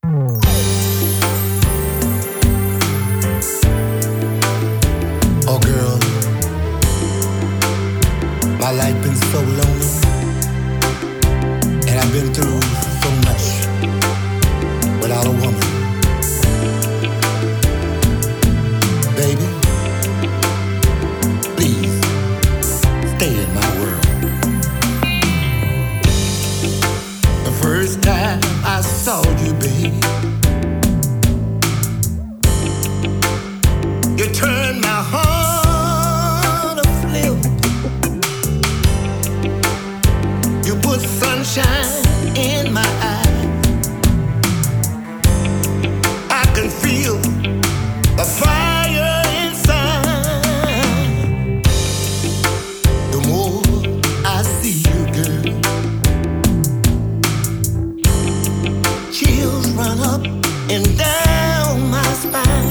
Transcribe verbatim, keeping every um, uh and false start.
Oh girl, my life been so lonely, and I've been through so much without a woman. Baby, please stay in my world. The first time I saw you, babe, you turned my heart aflame. You put sunshine in my eyes. I can feel the fire inside. The more I see you, girl, chills run up and down my spine.